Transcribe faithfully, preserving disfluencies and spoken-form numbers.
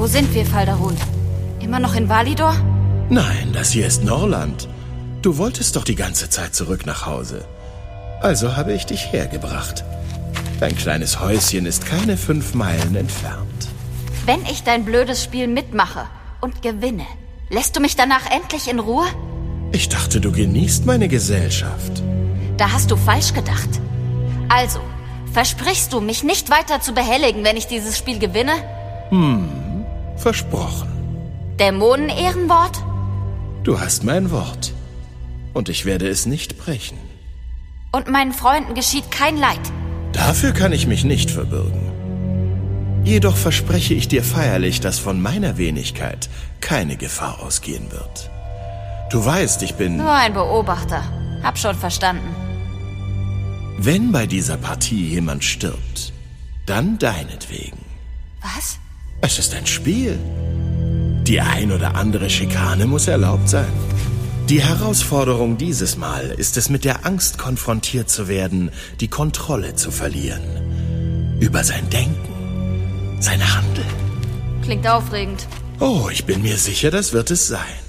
Wo sind wir, Faldarun? Immer noch in Validor? Nein, das hier ist Norland. Du wolltest doch die ganze Zeit zurück nach Hause. Also habe ich dich hergebracht. Dein kleines Häuschen ist keine fünf Meilen entfernt. Wenn ich dein blödes Spiel mitmache und gewinne, lässt du mich danach endlich in Ruhe? Ich dachte, du genießt meine Gesellschaft. Da hast du falsch gedacht. Also, versprichst du, mich nicht weiter zu behelligen, wenn ich dieses Spiel gewinne? Hm, versprochen. Dämonen-Ehrenwort? Du hast mein Wort. Und ich werde es nicht brechen. Und meinen Freunden geschieht kein Leid. Dafür kann ich mich nicht verbürgen. Jedoch verspreche ich dir feierlich, dass von meiner Wenigkeit keine Gefahr ausgehen wird. Du weißt, ich bin... Nur ein Beobachter. Hab schon verstanden. Wenn bei dieser Partie jemand stirbt, dann deinetwegen. Was? Es ist ein Spiel. Die ein oder andere Schikane muss erlaubt sein. Die Herausforderung dieses Mal ist es, mit der Angst konfrontiert zu werden, die Kontrolle zu verlieren. Über sein Denken, sein Handeln. Klingt aufregend. Oh, ich bin mir sicher, das wird es sein.